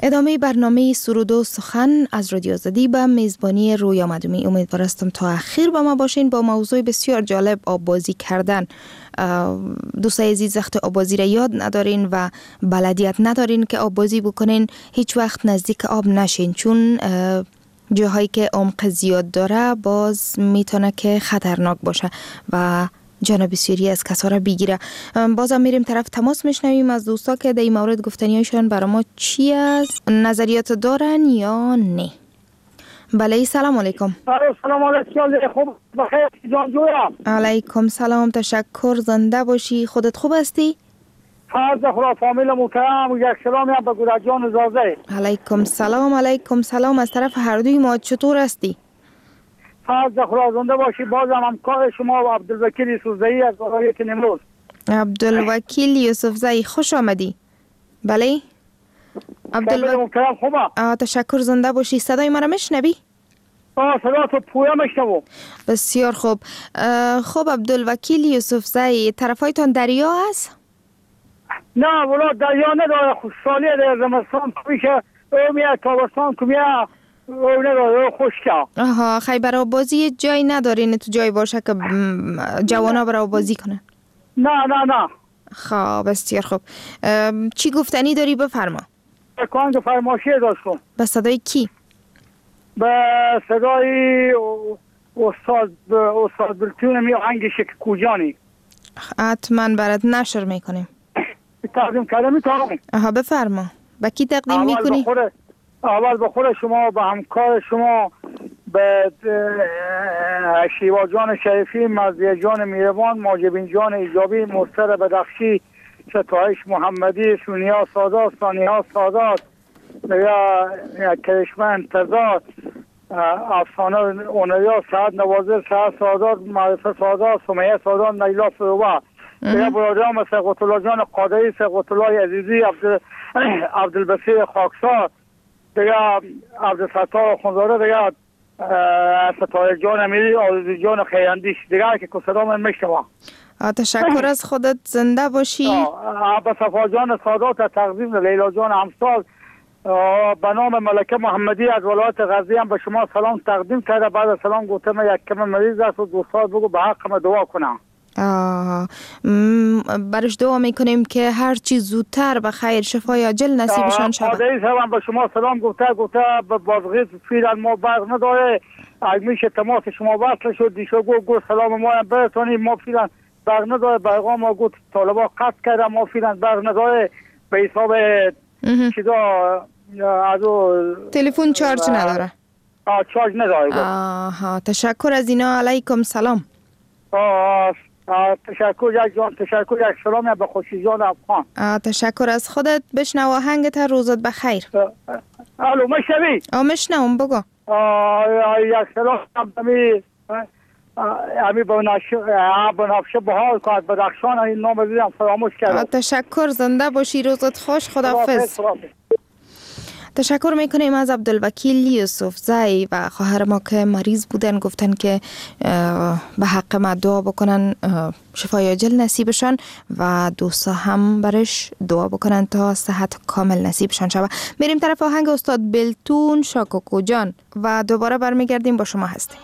ادامه برنامه سرود و سخن از رادیو آزادی به میزبانی رویا مدومی. امیدوار هستم تا اخیر با ما باشین با موضوع بسیار جالب آب بازی کردن. دوستای عزیز وقت آب بازی را یاد ندارین و بلدیت ندارین که آب بازی بکنین، هیچ وقت نزدیک آب نشین، چون جاهایی که عمق زیاد داره باز میتونه که خطرناک باشه و جان بسیاری از کسا را بگیره. بازم میریم طرف تماس میشنویم از دوستا که در این مورد گفتنیشان برای ما چی است، نظریات دارن یا نه. بله سلام علیکم. سلام علیکم. خوب بخیر جان جویم. علیکم سلام، تشکر، زنده باشی. خودت خوب هستی؟ فرض خدا فامیل محترم، یک سلامی هم به گوره زازه. علیکم سلام. علیکم سلام از طرف هر دوی ما، چطور هستی؟ فرض خدا زنده باشی. بازم همکار شما و عبدالوکیل یوسفزئی از ولایت نیمروز. عبدالوکیل یوسفزئی خوش آمدی. بله عبدالوکیل محترم خوبه. تشکر، زنده باشی. صدای مرا میشنوی؟ آه صدا تو پویا میشنوم. بسیار خوب. خب عبدالوکیل یوسفزئی، طرفایتان دریا است؟ نه ولا دریا نداره، خوشحالی در زمستان میشه او میاد، تابستان که میاد او نداره، او خشکه. آها، خیبر آبازی جای ندارین تو جای باشه که جوانا برای بازی کنن؟ نه نه نه. خب بسیار خوب. چی گفتنی داری بفرما. کانگ فرماشی داشتم. به صدای کی؟ به صدای استاد استاد بلتون می آهنگ شک کوجانی. حتما برات نشر میکنیم. تقدیم کردم میتونم. آها بفرما. با کی تقدیم میکنی؟ اول به خود شما، به همکار شما، به شیوا جان شریفی، مزدیه جان میروان، ماجبین جان ایجابی، مستر بدخشی، ستایش محمدی، سونیا سادات، ثانیها سادات، یا کرشمه انتظار، افسانه اونریا، سعد نوازر، سعد سادات، معرفه سادات، سمیه سادات، نیلا فروبه، یا برادران مثل قطلا جان قادری، قطلای عزیزی، عبدالبصیر خاکسار، دیگه عبدالستار خونزاده، دیگه ستایش جان امیری، آرزو جان خیراندیش، دیگه که کسرا من میشتم. تشکر از خودت، زنده باشی. به صفا جان سادات تقدیم، لیلا جان همسال، به نام ملکه محمدی از ولایت غزنی هم به شما سلام تقدیم کرده. بعد از سلام گفتم یک کم مریض است و دوستان بگو به حق دعا کنم. آه برش دعا میکنیم که هر چیز زودتر به خیر شفای عاجل نصیبشان شود. قادری صاحب به شما سلام گفته گفته بازغیز فعلا ما برق نداره، اگه میشه تماس شما وصل شد دیشو گو گو سلام ما هم برسونیم، ما فعلا برق نداره، پیغام ما گفت طالبا قطع کرده، ما فعلا برق نداره، به حساب چیزا از تلفن چارج نداره. آه چارج نداره. آها تشکر از اینا. علیکم سلام. آه تشکر یک جان، تشکر یک سلام به خوشی جان افغان. تشکر از خودت. بشنو آهنگت، روزت بخیر. الو مشنوی؟ آه مشنوم بگو. یک سلام امی امی بنفشه بحال که از بدخشان این نام دیدم فراموش کردم. تشکر، زنده باشی، روزت خوش، خداحافظ. تشکر میکنیم از عبدالوکیل یوسفزئی و خواهر ما که مریض بودن، گفتن که به حق ما دعا بکنن شفای عاجل نصیبشان و دوستا هم برش دعا بکنن تا صحت کامل نصیبشان شود. میریم طرف آهنگ استاد بلتون شاکوکو جان و دوباره برمیگردیم با شما هستیم.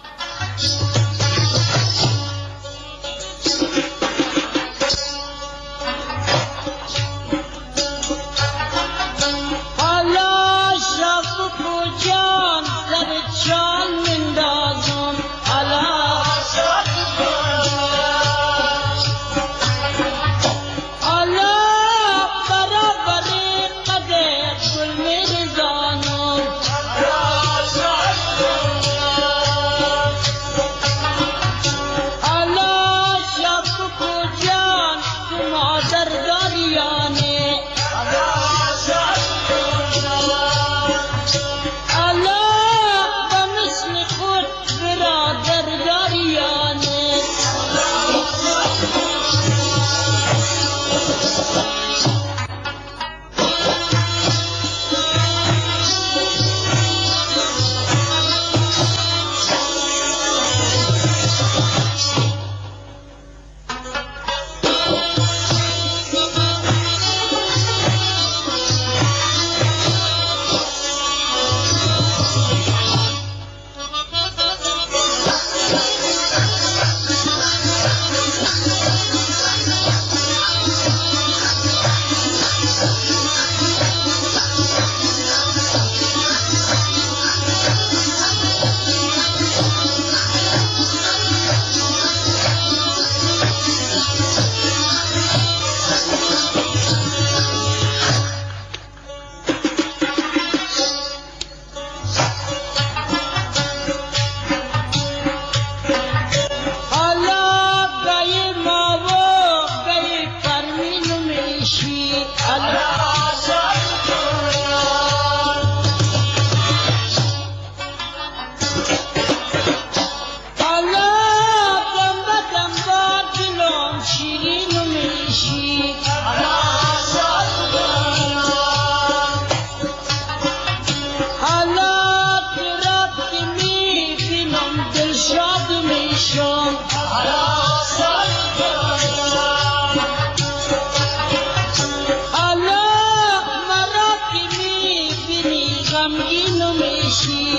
میشی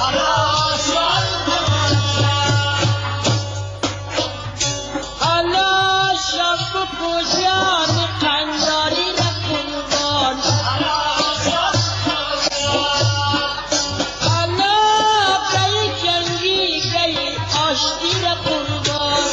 حالا شب و پوشان قنداری نکنوان حالا گئی جنگی گئی آشتی نکنوان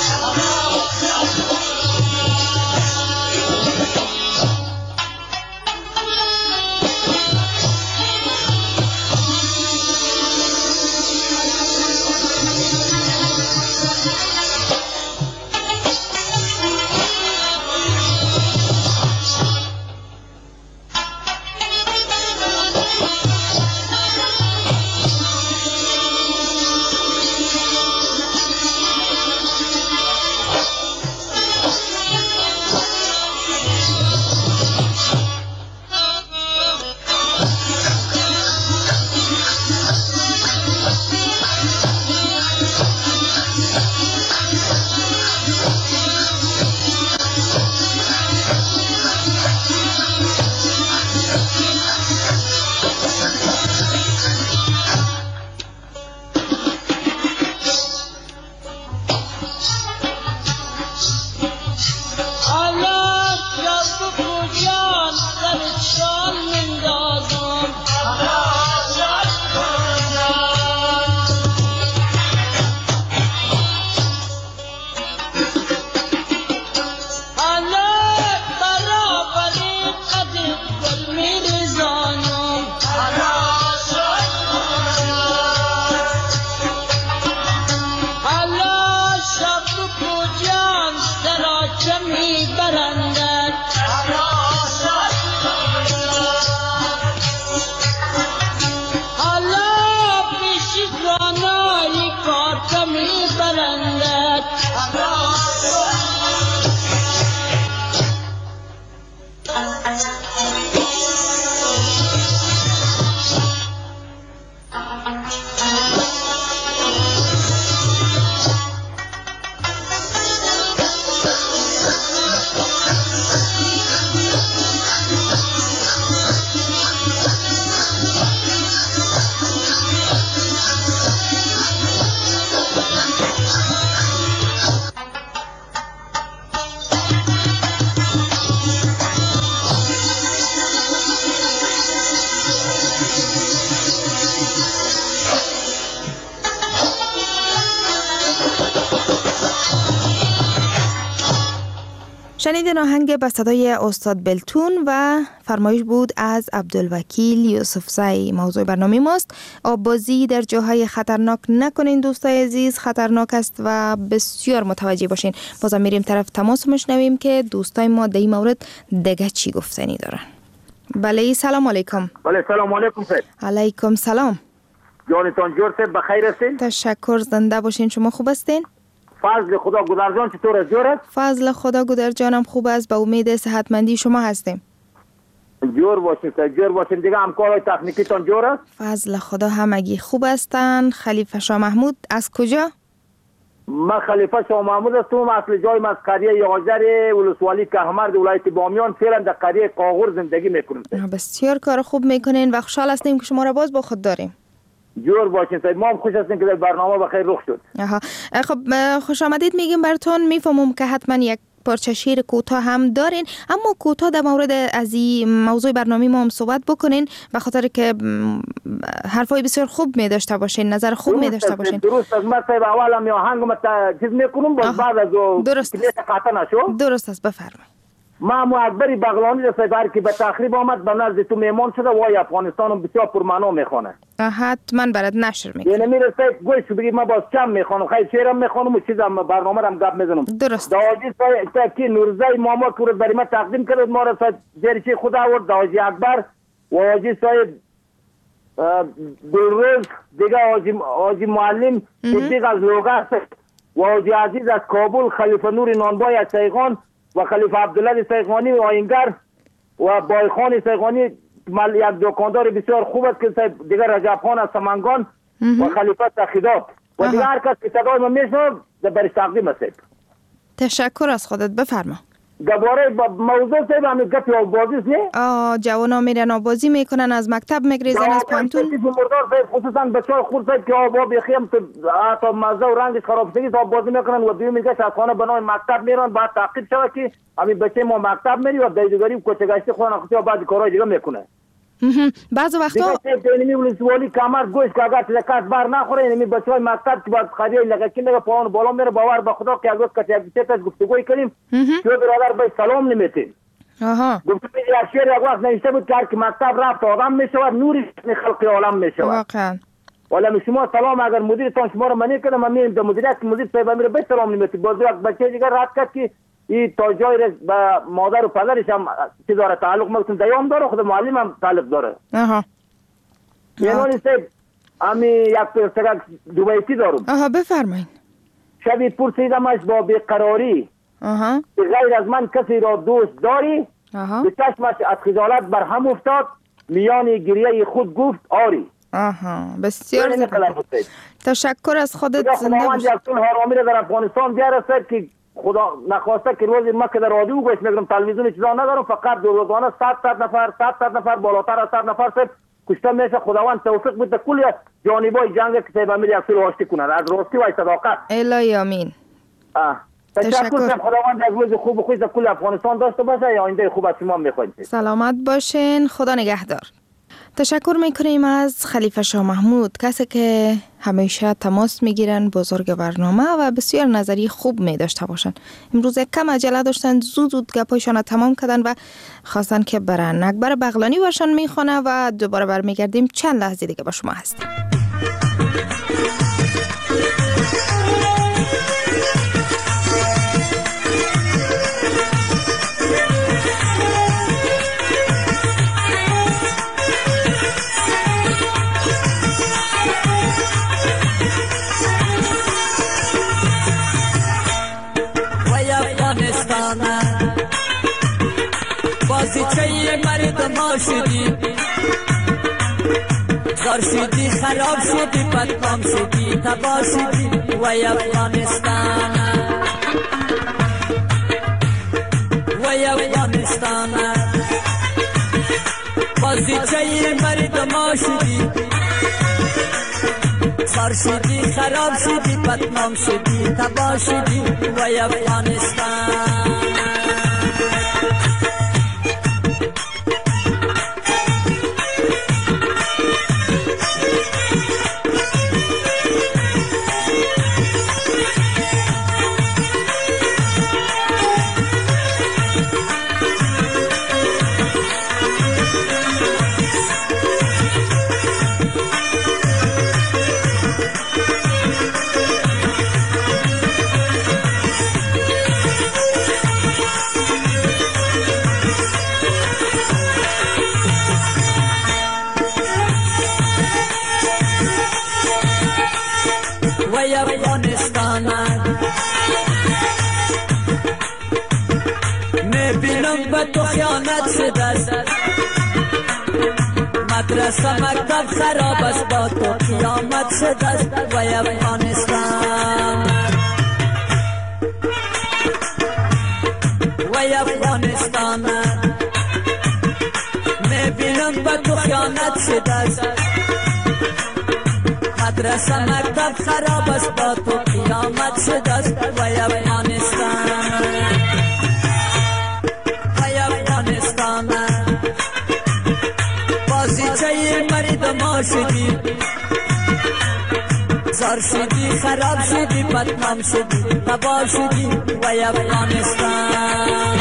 شنیدین آهنگ به صدای استاد بلتون و فرمایش بود از عبدالوکیل یوسفزئی. موضوع برنامه ماست آببازی در جاهای خطرناک نکنین دوستای عزیز، خطرناک است و بسیار متوجه باشین. بازم میریم طرف تماس میشنویم که دوستای ما در این مورد دیگه چی گفتنی دارن. بله سلام علیکم. بله سلام علیکم سید. علیکم سلام. جانتان جور سید بخیر هستین؟ تشکر، زنده باشین. شما خوب هستین؟ فضل خدا گودرجان چطور است؟ جور است؟ فضل خدا گودرجانم خوب است، به امید صحتمندی شما هستیم. جور باشین سید، جور باشین. دیگه همکارای تکنیکی تان جور است؟ فضل خدا همگی خوب هستن. خلیفه شاه محمود از کجا؟ من خلیفه شاه محمود هستم. اصل جایم از قریه یازر ولسوالی کهمرد ولایت بامیان، فعلا در قریه قاغور زندگی میکنم. بسیار کار خوب میکنین و خوشحال هستیم که شما را باز با خود داریم. جور باشین سید، ما هم خوش هستیم که در برنامه بخیر رخ شد. آها، خب خوش آمدید میگیم براتون. میفهمم که حتما یک پارچه شعر کوتاه هم دارین، اما کوتاه در مورد از این موضوع برنامه ما هم صحبت بکنین، به خاطر که حرفای بسیار خوب می داشته باشین، نظر خوب می داشته باشین. درست است. من صاحب اول هم آهنگ ما چیز میکنم، باز بعد از او درست است. قطع نشو. درست است، بفرمایید. ما مو اکبری بغلانی در سفر که به تخریب آمد به نزد تو میمان شده وای افغانستان بسیار پرمعنا میخونه. حتما برات نشر میکنم. یعنی میرسه گوش بگید ما باز کم میخونم، خیلی شعرم میخونم و چیزام برنامه رم گپ میزنم. درست. داوودی صاحب که نورزی ماما که برای ما تقدیم کرد، ما را جریچه خدا آورد. داوودی اکبر و حاجی صاحب دلروز دیگه، حاجی حاجی معلم صدیق از لوگست و حاجی عزیز از کابل، خلیفه نور نانبای از سیغان و خلیفه عبدالله سیغانی و آینگر و بایخان سیغانی، یک دکاندار بسیار خوب است که دیگر رجب خان از سمنگان و خلیفه تخیدات و دیگر هر کس که صدای ما میشنه در برش تقدیم است. تشکر از خودت، بفرما. دوباره موضوع سه همین گپ آبازی است نه. آه جوانا میرن آبازی میکنن، از مکتب میگریزن، از پانتون. مردار صاحب خصوصا بچه‌ها خورد صاحب که آب آب خیم تو تا مزه و رنگش خراب شده تا آبازی میکنن و دیگه میگه از خانه بنای مکتب میرن، بعد تعقیب شود که همین بچه ما مکتب میری و دیدگاری کوچه گشته خونه خودی بعد کارهای دیگه میکنه. بعض وقتا دیگه اینمی ولسوالی کمر گوش که اگر تلکات بار نخوره اینمی بچهای مکتب که بعد خریه لگه که لگه پاون بالا میره باور به خدا که اگر کسی یک چیز گفتگوی کنیم که برادر به سلام نمیتیم. آها گفتم یک شعر یک وقت نوشته بود که مکتب رفت آدم میشود نوری خلق عالم میشود. واقعا ولی شما سلام اگر مدیرتان شما رو منی کنه من میرم در مدیریت مدیر صاحب میره به سلام نمیتیم. باز یک بچه دیگه رد کرد که این تا جای با مادر و پدرش هم چی داره تعلق مگتون دیام داره خود معلم هم تعلق داره. آها یعنی صاحب امی یک پرسگک دوبایتی دارم. آها بفرمایید. شبی پرسیدمش با بیقراری آها غیر از من کسی را دوست داری؟ آها به چشمش از خجالت بر هم افتاد میان گریه خود گفت آری. آها بسیار زیبا. تشکر از خودت. زنده باش. یک تون حرامی را در افغانستان بیارسد که خدا نخواسته که روزی ما که در رادیو گوش میگم تلویزیون چیزا ندارم فقط دو روزانه صد صد نفر صد صد نفر بالاتر از صد نفر صد کشته میشه. خداوند توفیق بده کل جانبای جنگ که صاحب امیر یک سال آشتی کنند از راستی و صداقت. الهی آمین. آه تشکر. خداوند از روز خوب خوش کل افغانستان داشته باشه. یا آینده خوب از شما میخوایم. سلامت باشین. خدا نگهدار. تشکر میکنیم از خلیفه شاه محمود، کسی که همیشه تماس میگیرن، بزرگ برنامه و بسیار نظری خوب میداشته باشن. امروز کم عجله داشتن، زود زود گپایشان تمام کردن و خواستن که برن اکبر بغلانی باشن میخونه و دوباره برمیگردیم چند لحظه دیگه با شما هستیم. بازیچه مردم شدی زار شدی خراب شدی بدنام شدی تباه شدی وای افغانستان وای افغانستان بازیچه مردم شدی زار شدی خراب شدی بدنام شدی تباه شدی وای افغانستان تو خیانت شده است مدرسه مکتب خراب است با تو قیامت شده است وای افغانستان وای افغانستان میبینم با تو خیانت شده است مدرسه مکتب خراب است با تو قیامت شده است وای افغانستان بازیچه مردم شدی زار شدی خراب شدی بدنام شدی تباه شدی وای افغانستان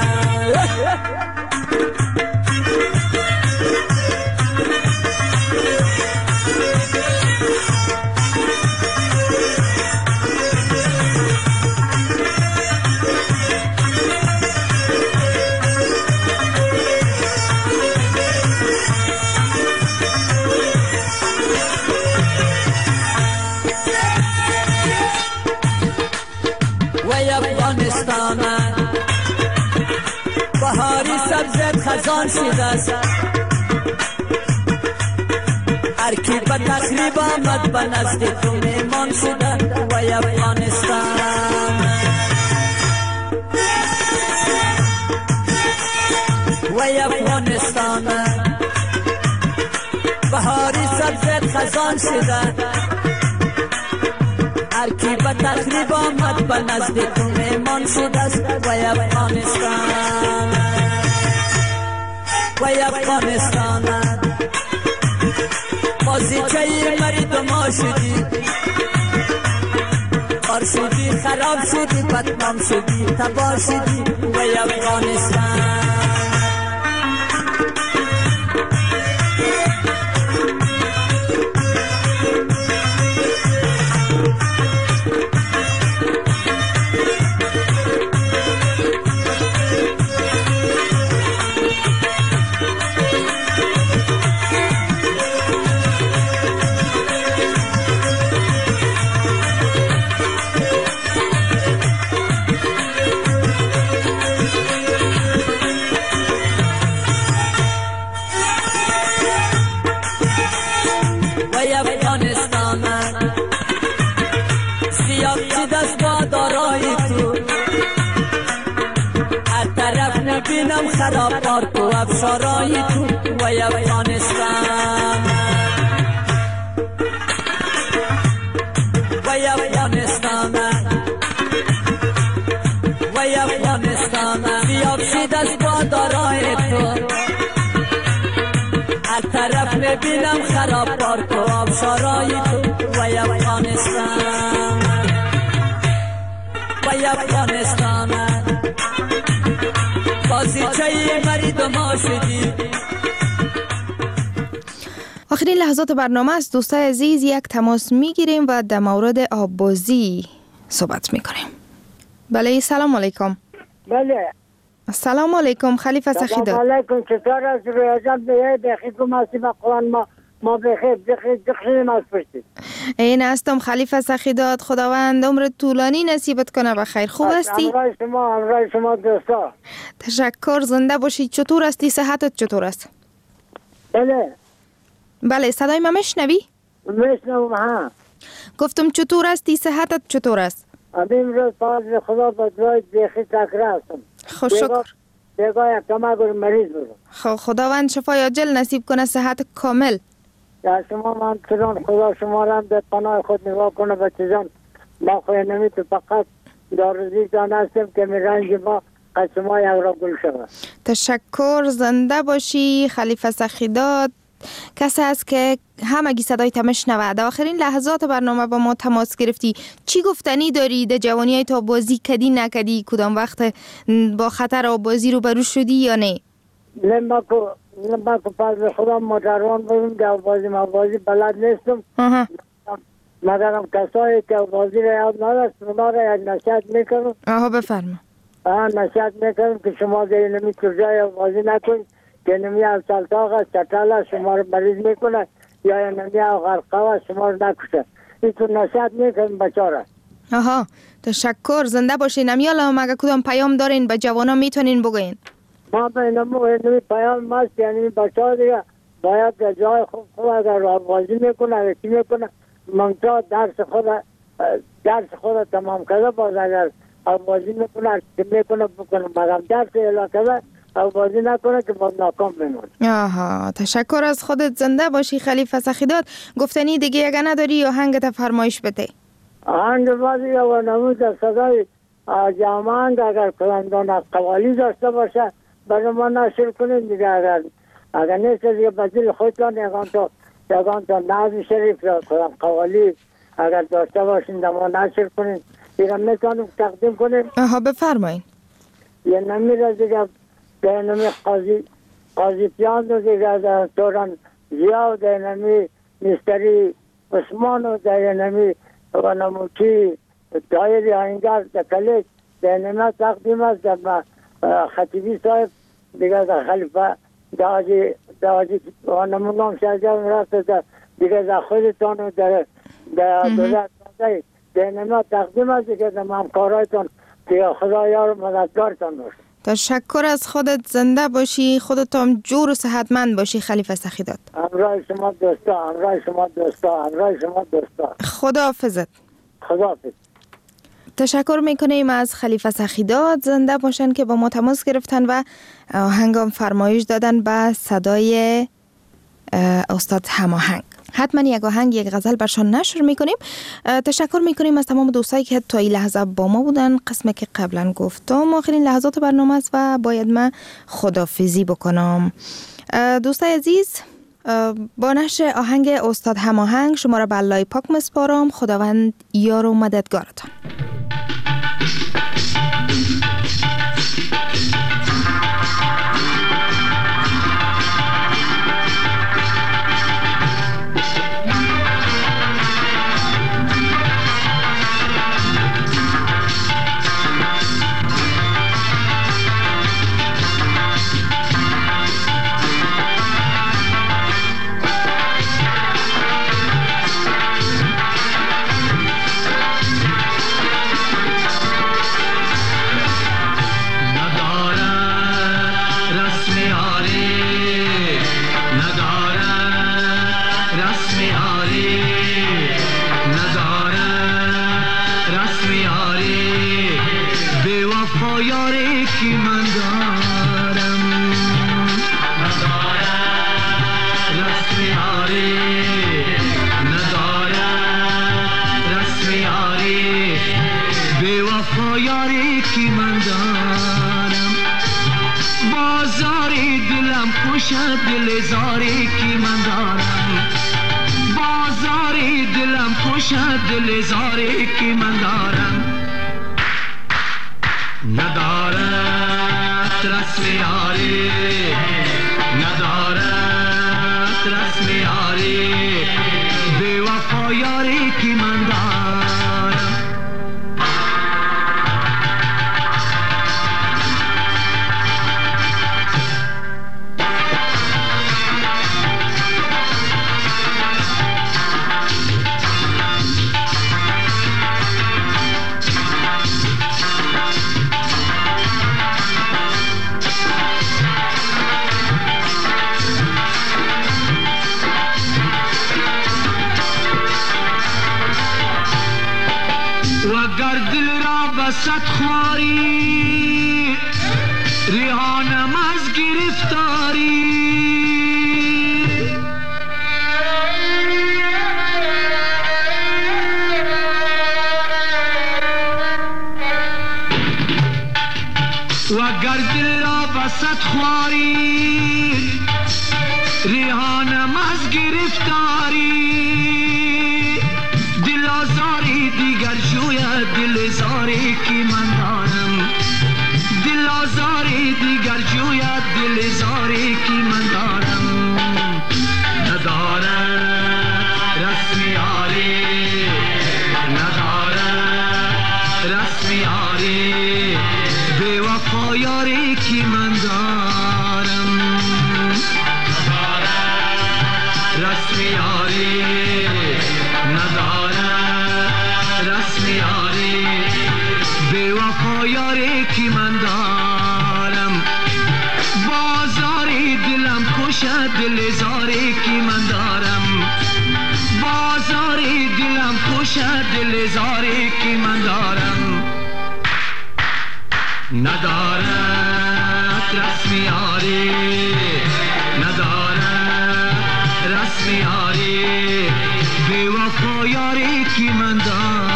بهاری سبزت خزان شده است هر کی به تخریب آمد به نزد تو میمان شده وای افغانستان وای افغانستان بهاری سبزت خزان شده هر کی به تخریب آمد به نزد تو میمان شده است وای افغانستان وای افغانستان بازیچه مردم ما شدی خار شدی خراب شدی بدنام شدی تباه شدی وای افغانستان بینم خراب پارک و افشارای تو وای افغانستان وای افغانستان وای افغانستان بیاب شید از بادارای تو هر طرف میبینم خراب پارک و افشارای تو وای افغانستان وای افغانستان آخرین لحظات برنامه است دوستای عزیز، یک تماس میگیریم و در مورد آببازی صحبت میکنیم. بله سلام علیکم. بله سلام علیکم خلیفه سخیداد. سلام علیکم، چطور است روی جان به بخیر کماسی با قرآن ما ما بخیر بخیر بخیر ما پشتید. این هستم خلیفه سخیداد، خداوند عمر طولانی نصیبت کنه و خیر. خوب هستی؟ امرای شما امرای شما دوستا. تشکر، زنده باشید. چطور هستی؟ صحتت چطور است؟ بله بله صدای ما میشنوی؟ میشنوم. ها گفتم چطور هستی؟ صحتت چطور است؟ امروز پاس خدا با دعای بخیر تکره هستم. خوش شکر. بگاه یک کم اگر مریض بودم. خب خداوند شفای عاجل نصیب کنه، صحت کامل. یا شما من تران خدا شما را هم به پناه خود نگاه کنه بچه جان. ما خواه نمی تو فقط دارزی جان هستم که می رنج ما قد شما یک را گل شود. تشکر، زنده باشی خلیفه سخیداد. کسی است که همگی صدای تمش نوه. در آخرین لحظات برنامه با ما تماس گرفتی. چی گفتنی داری؟ در جوانی های تا بازی کدی نکدی؟ کدام وقت با خطر آبازی رو برو شدی یا نه؟ لما کو لما کو پاس خدا مدران بودم که آبازی ما بازی بلد نیستم. مدرم کسایی که آبازی را یاد نداشت اونا را یک نصیحت میکنم. آها بفرما. آها نصیحت میکنم که شما دیگه نمی کجای آبازی نکنید که نمی از سلطاق است چطل شما رو مریض میکنه یا نمی از غرقه است شما رو نکشه. این تو نصیحت میکنم بچاره. آها تشکر، زنده باشین. امیالا مگه کدام پیام دارین به جوانا میتونین بگوین؟ ما به نمو نمی پیام ماست یعنی بچه ها دیگه باید در جای خوب خوب اگر آبازی میکنه اگر چی میکنه منطقه درس خود درس خود تمام کرده باز اگر آبازی میکنه چی میکنه بکنه مگم درس اعلا کرده آبازی نکنه که باز ناکام بمونه. آها تشکر از خودت، زنده باشی خلیفه سخیداد. گفتنی دیگه اگه نداری یا هنگت فرمایش بده؟ آهنگ بازی و نموز صدای جامعه اگر کلندان قوالی داشته باشه برای ما نشر کنید دیگه. اگر اگر نیست دیگه بزیل خودتان یکان تو یکان تو نازی شریف را کلند قوالی اگر داشته باشین در ما نشر کنید دیگه میتونیم تقدیم کنیم. آها بفرمایین. یه نمی را دیگه به نمی قاضی قاضی پیان رو دیگه در دوران زیاد در نمی مستری عثمان و در نمی و نموچی دایری آینگر در کلیک در نمی تقدیم است در خطیبی صاحب دیگه در خلیفه داجی داجی و نمونام شجر رفت در دیگه در خودتان و در دولت در نمی تقدیم است دیگه در همکارایتان دیگه خدا یار مددگارتان باشه. تشکر از خودت، زنده باشی. خودت هم جور و صحتمند باشی خلیفه سخیداد. امرای شما دوستا امرای شما دوستا امرای شما دوستا. خدا حافظت. خدا حافظ. تشکر میکنیم از خلیفه سخیداد، زنده باشن که با ما تماس گرفتن و هنگام فرمایش دادن به صدای استاد هماهنگ. حتما یک آهنگ یک غزل برشان نشر میکنیم. تشکر میکنیم از تمام دوستایی که تا این لحظه با ما بودن. قسمی که قبلا گفتم آخرین لحظات برنامه است و باید من خدافیزی بکنم. دوستای عزیز، با نشر آهنگ استاد هماهنگ شما را به الله پاک مسپارم. خداوند یار و مددگارتان. دل زاری کی من دارم، بازاری دلم خوشد دل زاری کی من دارم. ندارد رسم یاری، ندارد رسم یاری، بی وفا یاری کی من دارم. صد خواری ریحانم از گرفتاری، وگر دل را بسد خواری ریحانم از گرفتاری، دل آزاری دیگر جوید دل زاری کی من دارم، دل آزاری دیگر جوید دل زاری کی من دارم. ندارم رسم یاری، ندارم رسم یاری، بی وفا یاری کی من دارم. ندارم رسم یاری، ندارم رسم یاری، بی وفا یاری کی من دارم. بازاری دلم خوشد دل زاری کی من دارم، بازاری دلم خوشد دل زاری کی من دارم. ندارد رسم یاری، ندارد رسم یاری، بی وفا یاری کی من دارم.